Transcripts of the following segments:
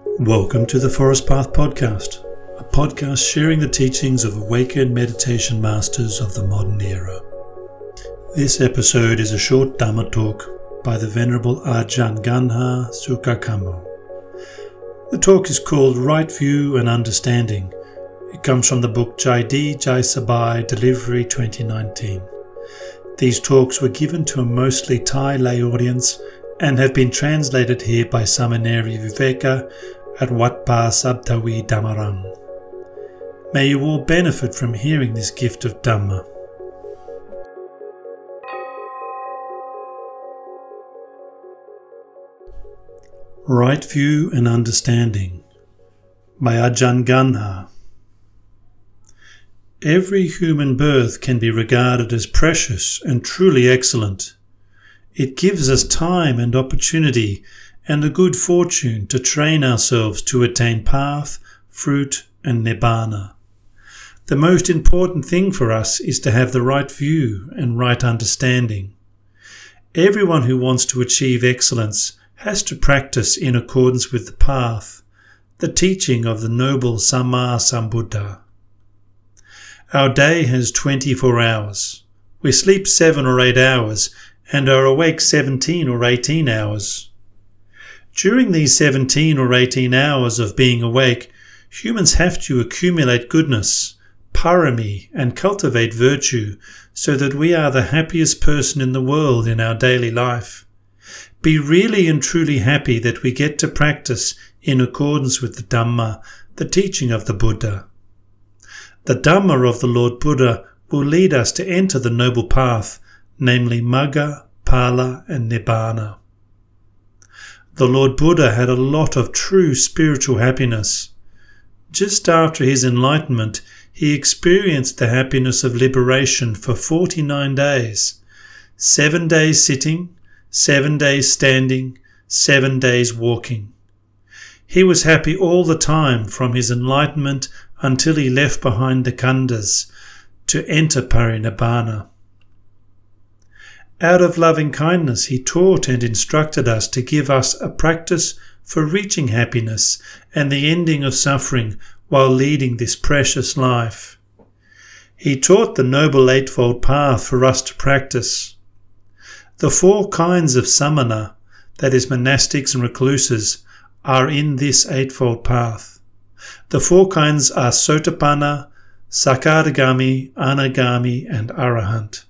Welcome to the Forest Path Podcast, a podcast sharing the teachings of awakened meditation masters of the modern era. This episode is a short Dhamma talk by the Venerable Ajahn Ganha Sukakammo. The talk is called Right View and Understanding. It comes from the book Jai Di Jai Sabai Delivery 2019. These talks were given to a mostly Thai lay audience and have been translated here by Samaneri Viveka at Wat Pa Sabtawi Dhammarang. May you all benefit from hearing this gift of Dhamma. Right View and Understanding by Ajahn Ganha. Every human birth can be regarded as precious and truly excellent. It gives us time and opportunity and the good fortune to train ourselves to attain path, fruit and nibbana. The most important thing for us is to have the right view and right understanding. Everyone who wants to achieve excellence has to practice in accordance with the path, the teaching of the noble Samma Sambuddha. Our day has 24 hours. We sleep 7 or 8 hours and are awake 17 or 18 hours. During these 17 or 18 hours of being awake, humans have to accumulate goodness, parami, and cultivate virtue so that we are the happiest person in the world in our daily life. Be really and truly happy that we get to practice in accordance with the Dhamma, the teaching of the Buddha. The Dhamma of the Lord Buddha will lead us to enter the noble path, namely Magga, Phala and Nibbana. The Lord Buddha had a lot of true spiritual happiness. Just after his enlightenment, he experienced the happiness of liberation for 49 days. 7 days sitting, 7 days standing, 7 days walking. He was happy all the time from his enlightenment until he left behind the khandhas to enter Parinibbana. Out of loving kindness, he taught and instructed us to give us a practice for reaching happiness and the ending of suffering while leading this precious life. He taught the Noble Eightfold Path for us to practice. The 4 kinds of samana, that is monastics and recluses, are in this Eightfold Path. The 4 kinds are Sotapanna, Sakadagami, Anagami and Arahant.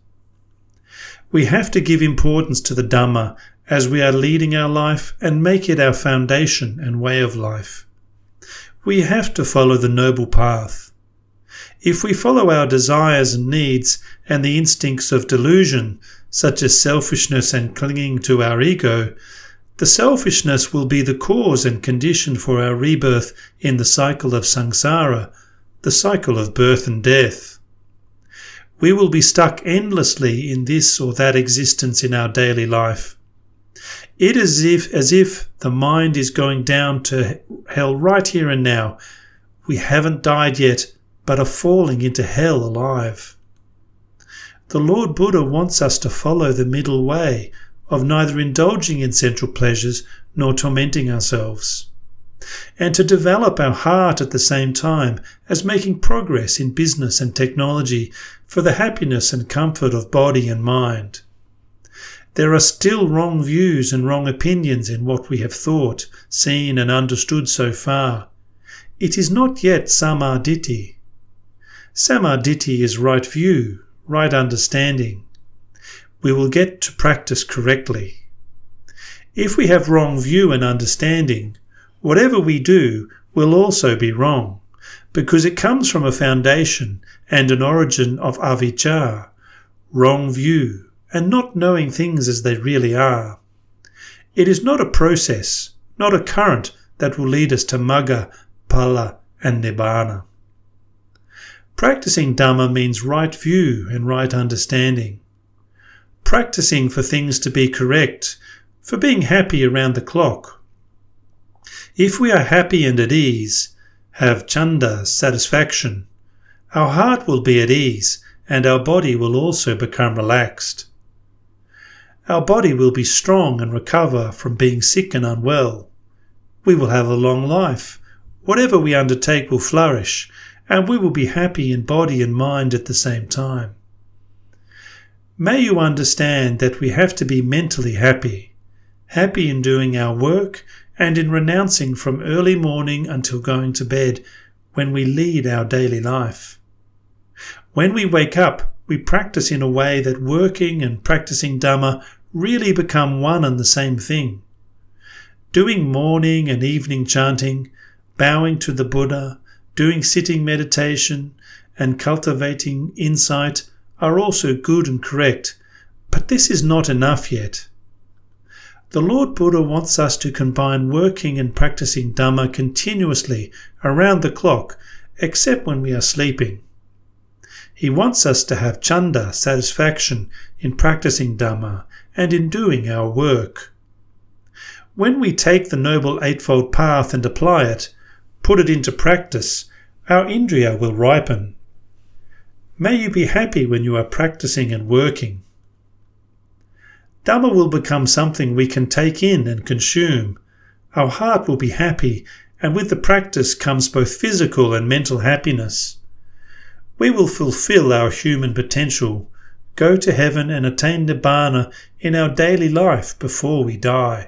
We have to give importance to the Dhamma as we are leading our life and make it our foundation and way of life. We have to follow the noble path. If we follow our desires and needs and the instincts of delusion, such as selfishness and clinging to our ego, the selfishness will be the cause and condition for our rebirth in the cycle of samsara, the cycle of birth and death. We will be stuck endlessly in this or that existence in our daily life. It is as if the mind is going down to hell right here and now. We haven't died yet, but are falling into hell alive. The Lord Buddha wants us to follow the middle way of neither indulging in sensual pleasures nor tormenting ourselves, and to develop our heart at the same time as making progress in business and technology for the happiness and comfort of body and mind. There are still wrong views and wrong opinions in what we have thought, seen and understood so far. It is not yet Samaditthi. Samaditthi is right view, right understanding. We will get to practice correctly. If we have wrong view and understanding, whatever we do will also be wrong, because it comes from a foundation and an origin of avijja, wrong view, and not knowing things as they really are. It is not a process, not a current that will lead us to Magga, Phala and Nibbana. Practicing Dhamma means right view and right understanding. Practicing for things to be correct, for being happy around the clock. If we are happy and at ease, have chanda, satisfaction, our heart will be at ease and our body will also become relaxed. Our body will be strong and recover from being sick and unwell. We will have a long life. Whatever we undertake will flourish, and we will be happy in body and mind at the same time. May you understand that we have to be mentally happy in doing our work and in renouncing from early morning until going to bed when we lead our daily life. When we wake up, we practice in a way that working and practicing Dhamma really become one and the same thing. Doing morning and evening chanting, bowing to the Buddha, doing sitting meditation, and cultivating insight are also good and correct, but this is not enough yet. The Lord Buddha wants us to combine working and practicing Dhamma continuously around the clock, except when we are sleeping. He wants us to have chanda, satisfaction, in practicing Dhamma and in doing our work. When we take the Noble Eightfold Path and apply it, put it into practice, our indriya will ripen. May you be happy when you are practicing and working. Dhamma will become something we can take in and consume. Our heart will be happy, and with the practice comes both physical and mental happiness. We will fulfill our human potential, go to heaven and attain Nibbana in our daily life before we die.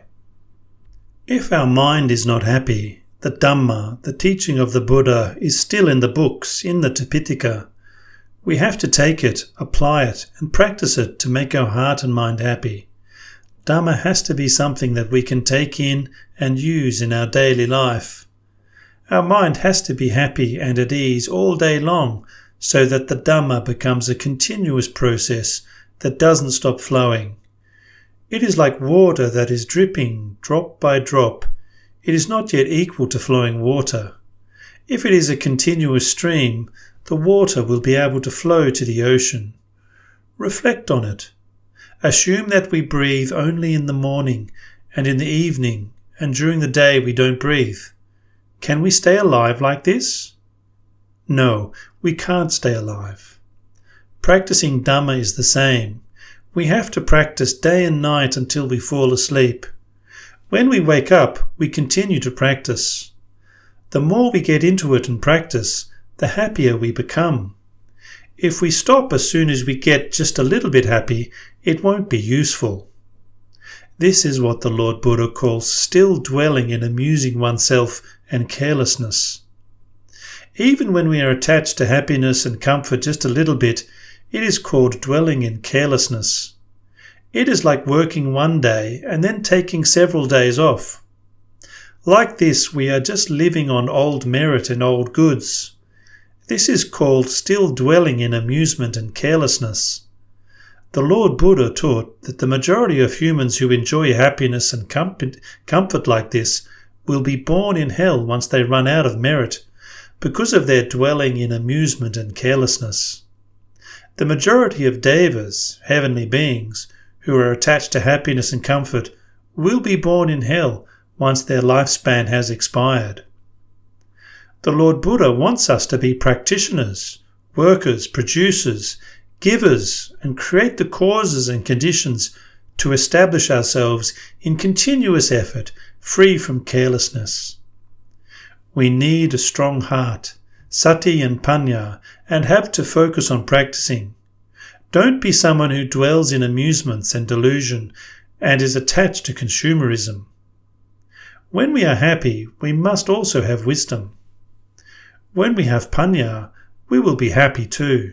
If our mind is not happy, the Dhamma, the teaching of the Buddha, is still in the books, in the Tipitaka. We have to take it, apply it, and practice it to make our heart and mind happy. Dhamma has to be something that we can take in and use in our daily life. Our mind has to be happy and at ease all day long, so that the Dhamma becomes a continuous process that doesn't stop flowing. It is like water that is dripping drop by drop. It is not yet equal to flowing water. If it is a continuous stream, the water will be able to flow to the ocean. Reflect on it. Assume that we breathe only in the morning and in the evening, and during the day we don't breathe. Can we stay alive like this? No, we can't stay alive. Practicing Dhamma is the same. We have to practice day and night until we fall asleep. When we wake up, we continue to practice. The more we get into it and practice, the happier we become. If we stop as soon as we get just a little bit happy, it won't be useful. This is what the Lord Buddha calls still dwelling in amusing oneself and carelessness. Even when we are attached to happiness and comfort just a little bit, it is called dwelling in carelessness. It is like working one day and then taking several days off. Like this, we are just living on old merit and old goods. This is called still dwelling in amusement and carelessness. The Lord Buddha taught that the majority of humans who enjoy happiness and comfort like this will be born in hell once they run out of merit, because of their dwelling in amusement and carelessness. The majority of devas, heavenly beings, who are attached to happiness and comfort, will be born in hell once their lifespan has expired. The Lord Buddha wants us to be practitioners, workers, producers, givers, and create the causes and conditions to establish ourselves in continuous effort, free from carelessness. We need a strong heart, sati and panya, and have to focus on practicing. Don't be someone who dwells in amusements and delusion and is attached to consumerism. When we are happy, we must also have wisdom. When we have panya, we will be happy too.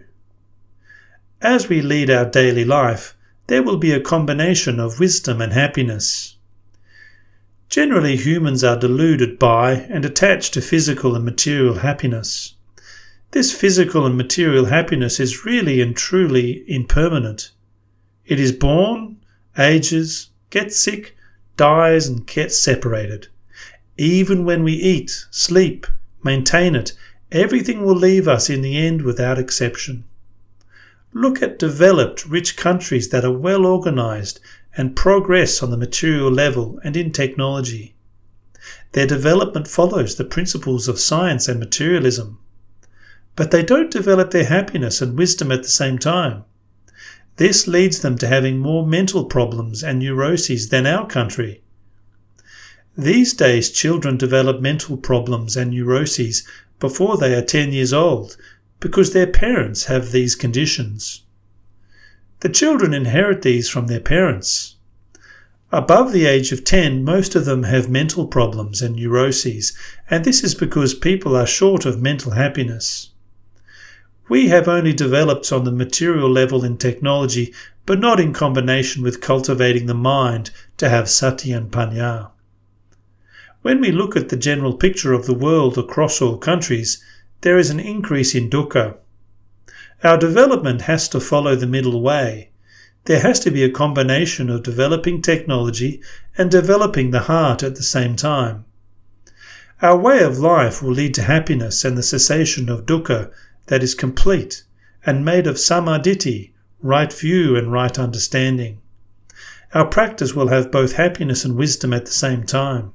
As we lead our daily life, there will be a combination of wisdom and happiness. Generally, humans are deluded by and attached to physical and material happiness. This physical and material happiness is really and truly impermanent. It is born, ages, gets sick, dies, and gets separated. Even when we eat, sleep, maintain it, everything will leave us in the end without exception. Look at developed, rich countries that are well organized and progress on the material level and in technology. Their development follows the principles of science and materialism. But they don't develop their happiness and wisdom at the same time. This leads them to having more mental problems and neuroses than our country. These days, children develop mental problems and neuroses before they are 10 years old because their parents have these conditions. The children inherit these from their parents. Above the age of 10, most of them have mental problems and neuroses, and this is because people are short of mental happiness. We have only developed on the material level in technology, but not in combination with cultivating the mind to have sati and panya. When we look at the general picture of the world across all countries, there is an increase in dukkha. Our development has to follow the middle way. There has to be a combination of developing technology and developing the heart at the same time. Our way of life will lead to happiness and the cessation of dukkha that is complete and made of samaditi, right view and right understanding. Our practice will have both happiness and wisdom at the same time.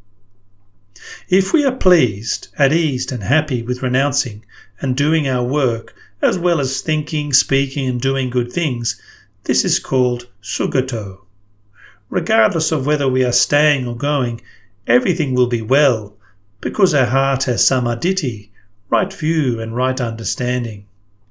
If we are pleased, at ease and happy with renouncing and doing our work, as well as thinking, speaking and doing good things, this is called sugato. Regardless of whether we are staying or going, everything will be well, because our heart has samaditi, right view and right understanding.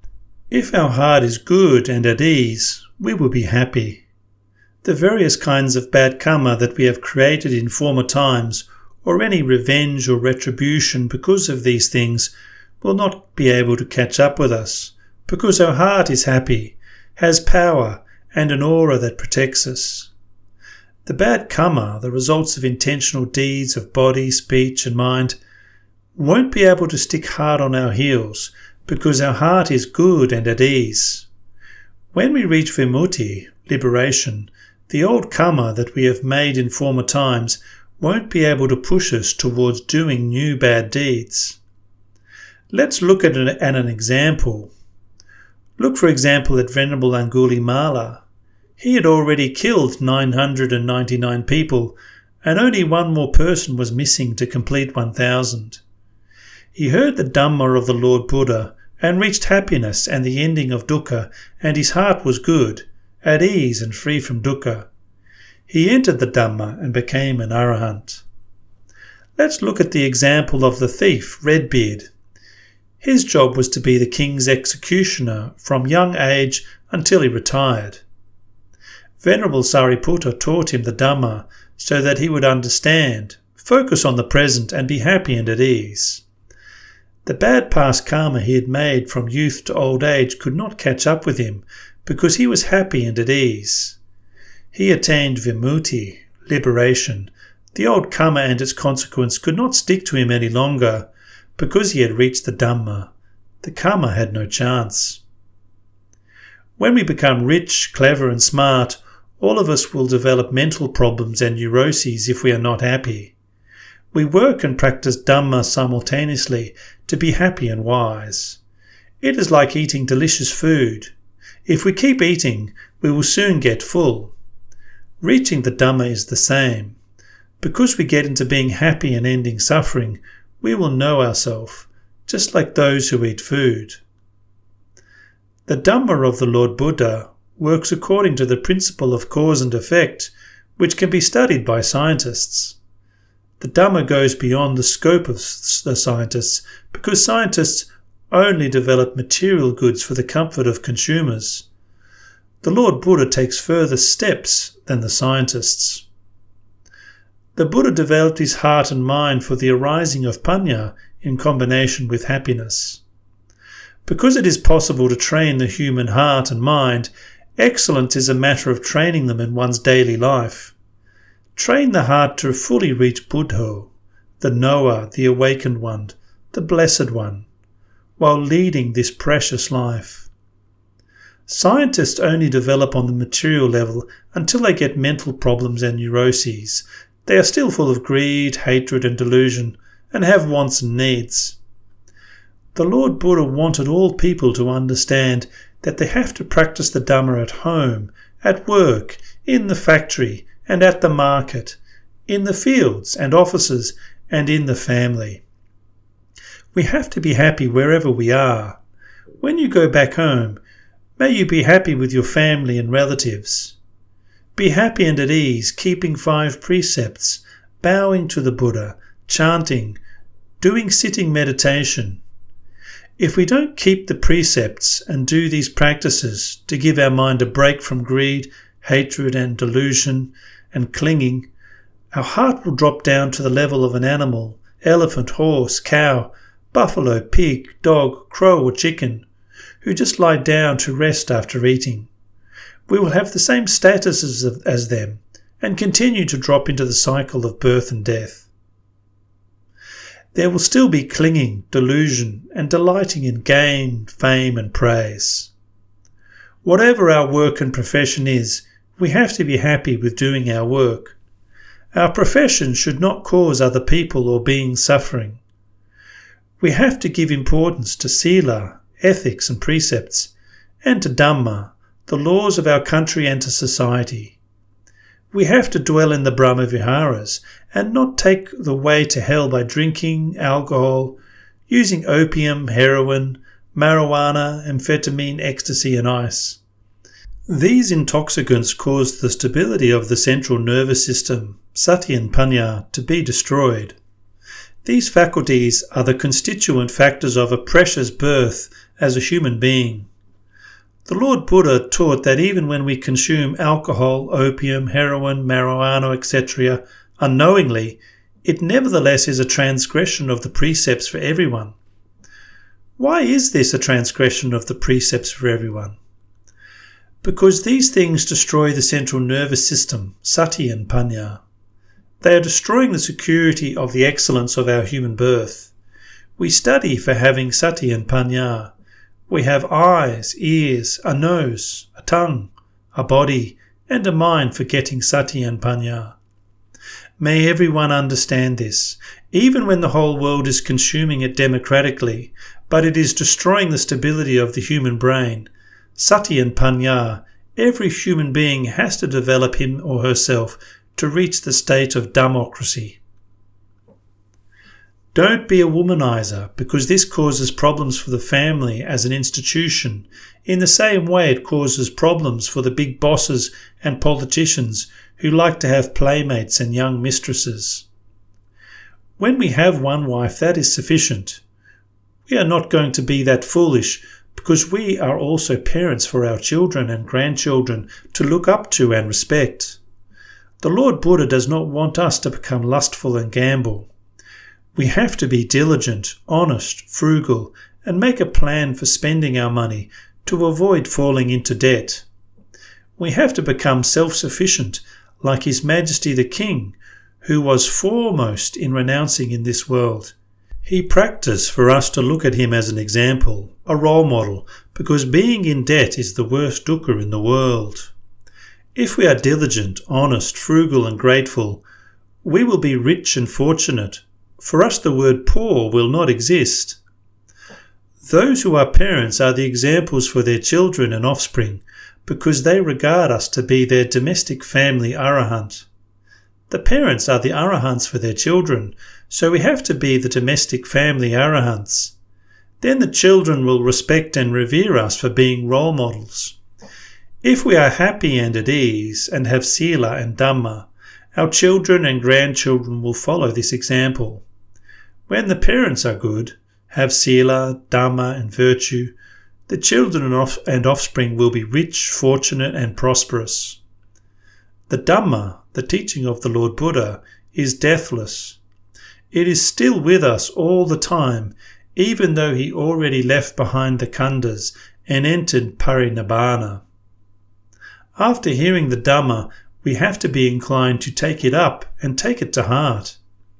If our heart is good and at ease, we will be happy. The various kinds of bad karma that we have created in former times, or any revenge or retribution because of these things, will not be able to catch up with us, because our heart is happy, has power and an aura that protects us. The bad karma, the results of intentional deeds of body, speech and mind, won't be able to stick hard on our heels because our heart is good and at ease. When we reach vimutti, liberation, the old karma that we have made in former times won't be able to push us towards doing new bad deeds. Let's look at an example. Look for example at Venerable Angulimala. He had already killed 999 people, and only one more person was missing to complete 1,000. He heard the Dhamma of the Lord Buddha and reached happiness and the ending of dukkha, and his heart was good, at ease and free from dukkha. He entered the Dhamma and became an Arahant. Let's look at the example of the thief, Redbeard. His job was to be the king's executioner from young age until he retired. Venerable Sariputta taught him the Dhamma so that he would understand, focus on the present and be happy and at ease. The bad past karma he had made from youth to old age could not catch up with him because he was happy and at ease. He attained vimutti, liberation. The old karma and its consequence could not stick to him any longer because he had reached the Dhamma. The karma had no chance. When we become rich, clever and smart, all of us will develop mental problems and neuroses if we are not happy. We work and practice Dhamma simultaneously to be happy and wise. It is like eating delicious food. If we keep eating, we will soon get full. Reaching the Dhamma is the same. Because we get into being happy and ending suffering, we will know ourselves, just like those who eat food. The Dhamma of the Lord Buddha works according to the principle of cause and effect, which can be studied by scientists. The Dhamma goes beyond the scope of the scientists because scientists only develop material goods for the comfort of consumers. The Lord Buddha takes further steps than the scientists. The Buddha developed his heart and mind for the arising of panya in combination with happiness. Because it is possible to train the human heart and mind, excellence is a matter of training them in one's daily life. Train the heart to fully reach Buddho, the knower, the awakened one, the blessed one, while leading this precious life. Scientists only develop on the material level until they get mental problems and neuroses. They are still full of greed, hatred and delusion, and have wants and needs. The Lord Buddha wanted all people to understand that they have to practice the Dhamma at home, at work, in the factory, and at the market, in the fields and offices, and in the family. We have to be happy wherever we are. When you go back home, may you be happy with your family and relatives. Be happy and at ease, keeping 5 precepts, bowing to the Buddha, chanting, doing sitting meditation. If we don't keep the precepts and do these practices to give our mind a break from greed, hatred and delusion and clinging, our heart will drop down to the level of an animal, elephant, horse, cow, buffalo, pig, dog, crow or chicken, who just lie down to rest after eating. We will have the same status as them and continue to drop into the cycle of birth and death. There will still be clinging, delusion, and delighting in gain, fame, and praise. Whatever our work and profession is, we have to be happy with doing our work. Our profession should not cause other people or beings suffering. We have to give importance to Sila, ethics and precepts, and to Dhamma, the laws of our country and to society. We have to dwell in the Brahma Viharas and not take the way to hell by drinking alcohol, using opium, heroin, marijuana, amphetamine, ecstasy and ice. These intoxicants cause the stability of the central nervous system, sati and panya, to be destroyed. These faculties are the constituent factors of a precious birth as a human being. The Lord Buddha taught that even when we consume alcohol, opium, heroin, marijuana, etc. unknowingly, it nevertheless is a transgression of the precepts for everyone. Why is this a transgression of the precepts for everyone? Because these things destroy the central nervous system, sati and panya. They are destroying the security of the excellence of our human birth. We study for having sati and panya. We have eyes, ears, a nose, a tongue, a body, and a mind for getting sati and panya. May everyone understand this, even when the whole world is consuming it democratically, but it is destroying the stability of the human brain. Sati and panya, every human being has to develop him or herself to reach the state of democracy. Don't be a womanizer, because this causes problems for the family as an institution, in the same way it causes problems for the big bosses and politicians who like to have playmates and young mistresses. When we have one wife, that is sufficient. We are not going to be that foolish, because we are also parents for our children and grandchildren to look up to and respect. The Lord Buddha does not want us to become lustful and gamble. We have to be diligent, honest, frugal, and make a plan for spending our money to avoid falling into debt. We have to become self-sufficient, like His Majesty the King, who was foremost in renouncing in this world. He practiced for us to look at him as an example, a role model, because being in debt is the worst dukkha in the world. If we are diligent, honest, frugal, and grateful, we will be rich and fortunate. For us the word poor will not exist. Those who are parents are the examples for their children and offspring, because they regard us to be their domestic family arahant. The parents are the arahants for their children, so we have to be the domestic family arahants. Then the children will respect and revere us for being role models. If we are happy and at ease and have sila and dhamma, our children and grandchildren will follow this example. When the parents are good, have sila, dhamma and virtue, the children and offspring will be rich, fortunate and prosperous. The Dhamma, the teaching of the Lord Buddha, is deathless. It is still with us all the time, even though he already left behind the khandhas and entered parinibbana. After hearing the Dhamma, we have to be inclined to take it up and take it to heart.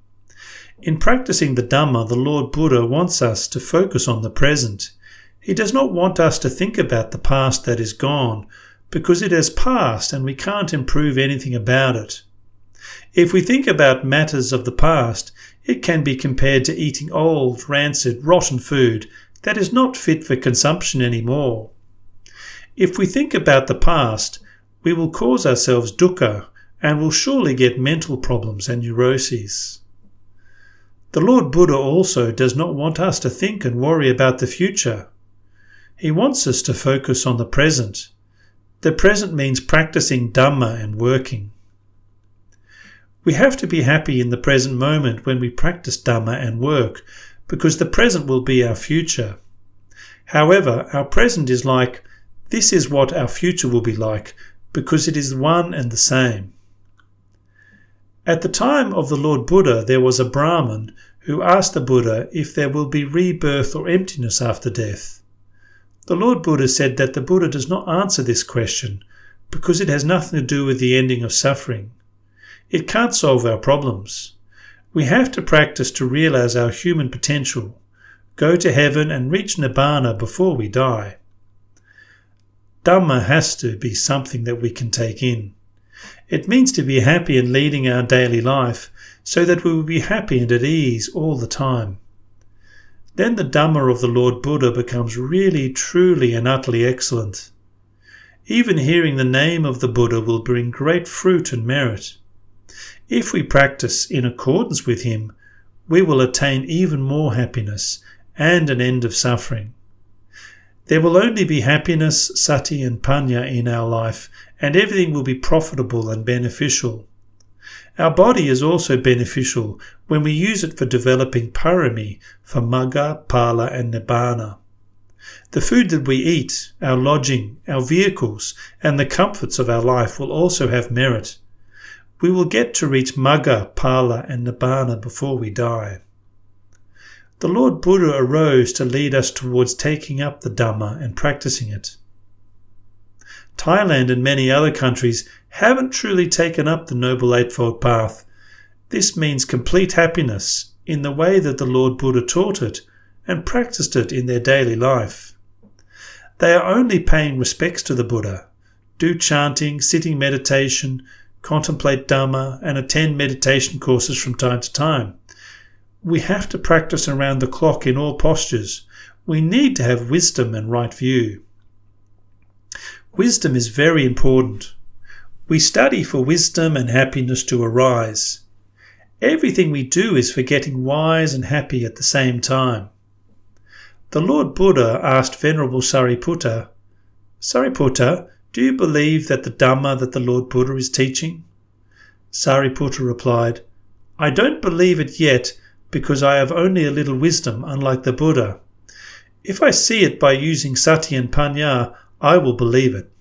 In practicing the Dhamma, the Lord Buddha wants us to focus on the present. He does not want us to think about the past that is gone, because it has passed and we can't improve anything about it. If we think about matters of the past, it can be compared to eating old, rancid, rotten food that is not fit for consumption anymore. If we think about the past, we will cause ourselves dukkha and will surely get mental problems and neuroses. The Lord Buddha also does not want us to think and worry about the future. He wants us to focus on the present. The present means practicing Dhamma and working. We have to be happy in the present moment when we practice Dhamma and work, because the present will be our future. However, our present is like, this is what our future will be like, because it is one and the same. At the time of the Lord Buddha, there was a Brahmin who asked the Buddha if there will be rebirth or emptiness after death. The Lord Buddha said that the Buddha does not answer this question because it has nothing to do with the ending of suffering. It can't solve our problems. We have to practice to realize our human potential, go to heaven and reach Nibbana before we die. Dhamma has to be something that we can take in. It means to be happy in leading our daily life so that we will be happy and at ease all the time. Then the Dhamma of the Lord Buddha becomes really, truly and utterly excellent. Even hearing the name of the Buddha will bring great fruit and merit. If we practice in accordance with him, we will attain even more happiness and an end of suffering. There will only be happiness, sati and panya in our life, and everything will be profitable and beneficial. Our body is also beneficial when we use it for developing parami, for magga, phala and nibbana. The food that we eat, our lodging, our vehicles, and the comforts of our life will also have merit. We will get to reach magga, phala and nibbana before we die. The Lord Buddha arose to lead us towards taking up the Dhamma and practicing it. Thailand and many other countries haven't truly taken up the Noble Eightfold Path. This means complete happiness in the way that the Lord Buddha taught it and practiced it in their daily life. They are only paying respects to the Buddha, do chanting, sitting meditation, contemplate Dhamma and attend meditation courses from time to time. We have to practice around the clock in all postures. We need to have wisdom and right view. Wisdom is very important. We study for wisdom and happiness to arise. Everything we do is for getting wise and happy at the same time. The Lord Buddha asked Venerable Sariputta, Sariputta, do you believe that the Dhamma that the Lord Buddha is teaching? Sariputta replied, I don't believe it yet because I have only a little wisdom, unlike the Buddha. If I see it by using sati and panya, I will believe it.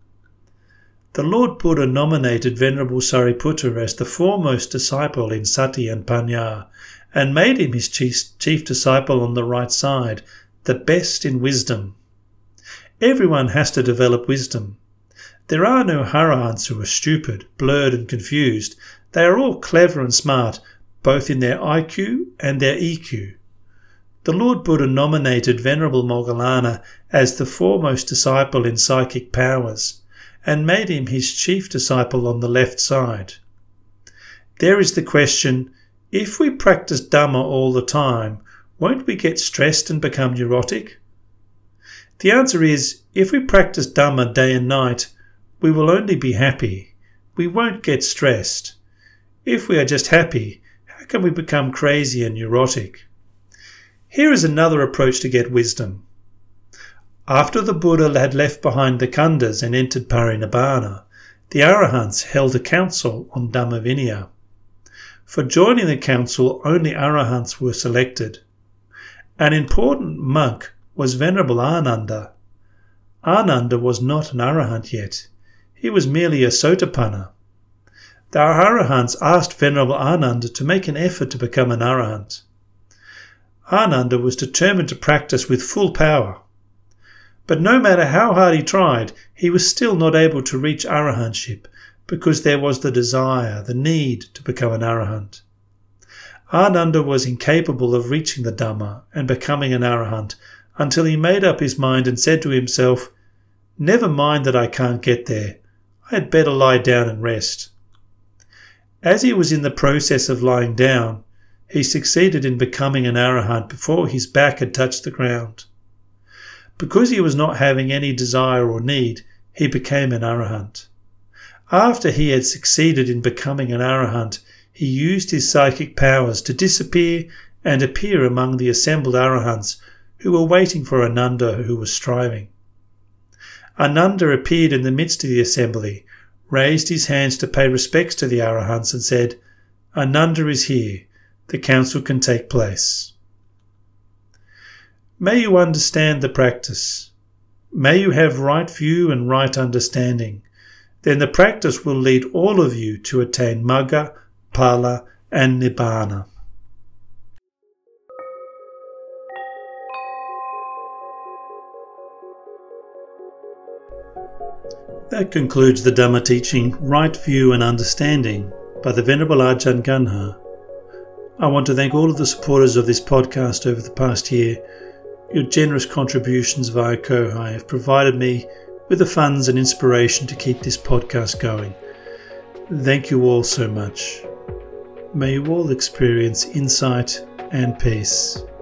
The Lord Buddha nominated Venerable Sariputta as the foremost disciple in sati and panya, and made him his chief disciple on the right side, the best in wisdom. Everyone has to develop wisdom. There are no arahants who are stupid, blurred and confused. They are all clever and smart, both in their IQ and their EQ. The Lord Buddha nominated Venerable Moggallana as the foremost disciple in psychic powers, and made him his chief disciple on the left side. There is the question, if we practice Dhamma all the time, won't we get stressed and become neurotic? The answer is, if we practice Dhamma day and night, we will only be happy. We won't get stressed. If we are just happy, how can we become crazy and neurotic? Here is another approach to get wisdom. After the Buddha had left behind the khandhas and entered Parinibbana, the Arahants held a council on Dhamma Vinaya. For joining the council, only Arahants were selected. An important monk was Venerable Ananda. Ananda was not an Arahant yet. He was merely a Sotapanna. The Arahants asked Venerable Ananda to make an effort to become an Arahant. Ananda was determined to practice with full power. But no matter how hard he tried, he was still not able to reach Arahantship because there was the desire, the need to become an Arahant. Ananda was incapable of reaching the Dhamma and becoming an Arahant until he made up his mind and said to himself, "Never mind that I can't get there. I had better lie down and rest." As he was in the process of lying down, he succeeded in becoming an Arahant before his back had touched the ground. Because he was not having any desire or need, he became an Arahant. After he had succeeded in becoming an Arahant, he used his psychic powers to disappear and appear among the assembled Arahants who were waiting for Ananda, who was striving. Ananda appeared in the midst of the assembly, raised his hands to pay respects to the Arahants and said, Ananda is here. The council can take place. May you understand the practice. May you have right view and right understanding. Then the practice will lead all of you to attain Magga, Phala and Nibbana. That concludes the Dhamma teaching, Right View and Understanding, by the Venerable Ajahn Ganha. I want to thank all of the supporters of this podcast over the past year. Your generous contributions via Kohai have provided me with the funds and inspiration to keep this podcast going. Thank you all so much. May you all experience insight and peace.